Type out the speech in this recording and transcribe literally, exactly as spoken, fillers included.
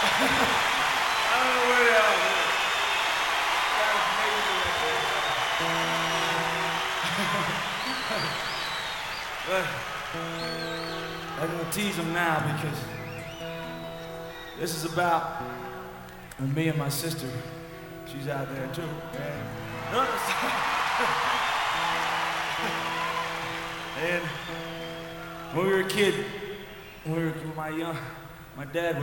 I don't know where they are. But I'm gonna tease them now because this is about me and my sister. She's out there too. And, no, and when we were a kid, when we were my young, my dad was